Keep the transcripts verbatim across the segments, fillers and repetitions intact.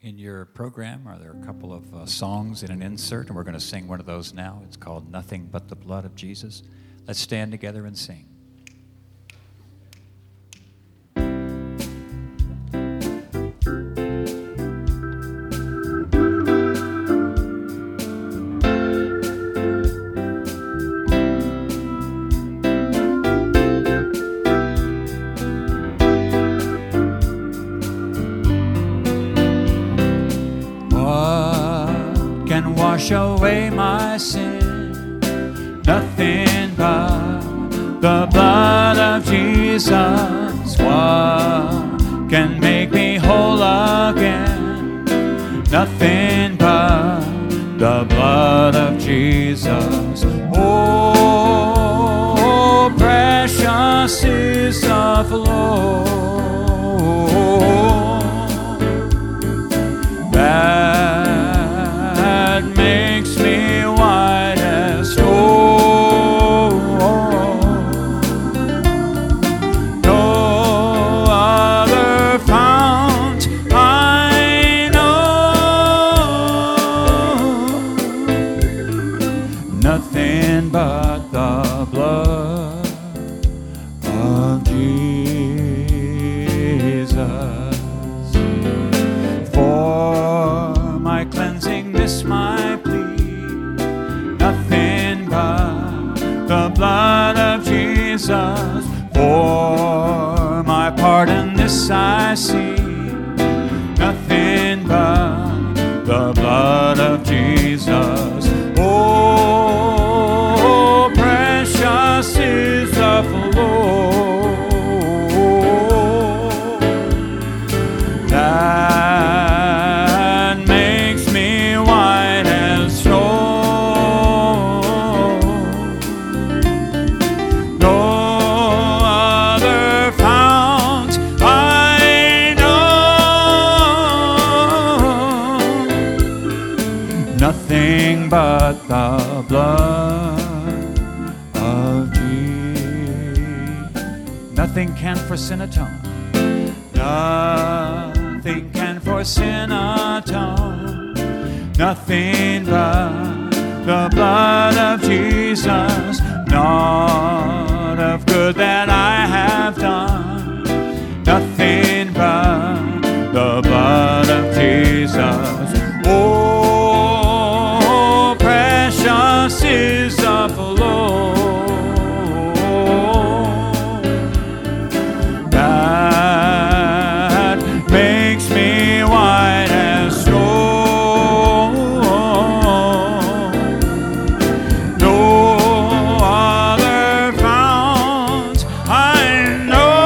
In your program, are there a couple of uh, songs in an insert, and we're going to sing one of those now. It's called Nothing But the Blood of Jesus. Let's stand together and sing. Wash away my sin, nothing but the blood of Jesus. What can make me whole again? Nothing but the blood of Jesus. Oh, precious is the flow that makes me white as snow. No other fount I know, nothing but the blood of Jesus. For my cleansing, this my plea, nothing but the blood of Jesus. For my pardon, this I see, nothing but the blood of Jesus. Oh, precious is the flow that makes me white as snow. No other fount I know, nothing but the blood of Jesus. Nothing can for sin atone. Nothing can for sin atone. Nothing but the blood of Jesus. Not of good that I have done. Nothing but the blood of Jesus. Oh, precious is the flow that makes me white as snow. No other fount I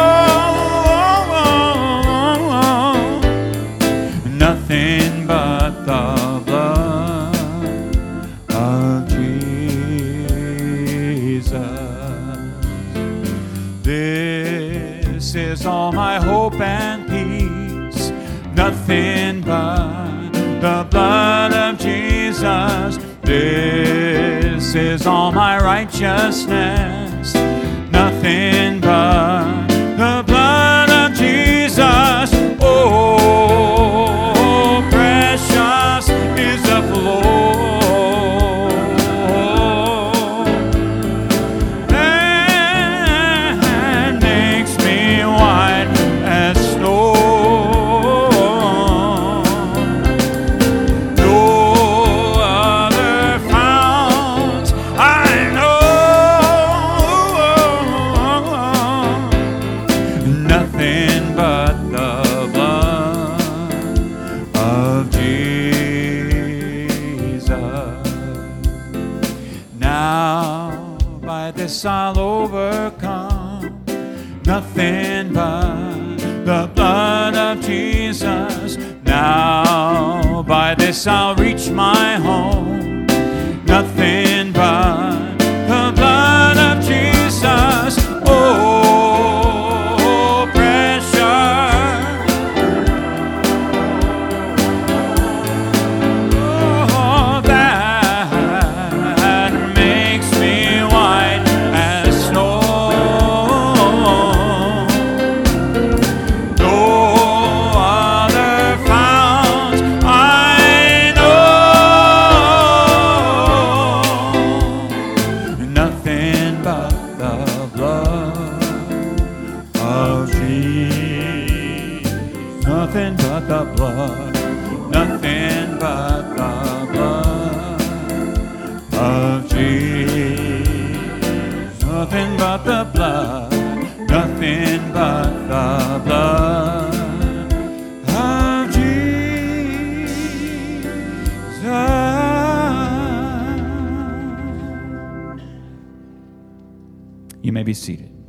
know, nothing but the blood of Jesus. This is all my hope and peace, nothing but the blood of Jesus. This is all my righteousness, nothing but the blood of Jesus. Oh, precious is the flow that makes me white as snow. No other fount I know, nothing but the blood of Jesus. Now by this I'll overcome, nothing but the blood of Jesus. Now by this I'll reach my home, nothing but the blood of Jesus. Oh, precious, oh, that makes me white as snow. No other fount the blood of Jesus. Nothing but the blood, nothing but the blood of Jesus. Nothing but the blood, nothing but the blood of Jesus. You may be seated.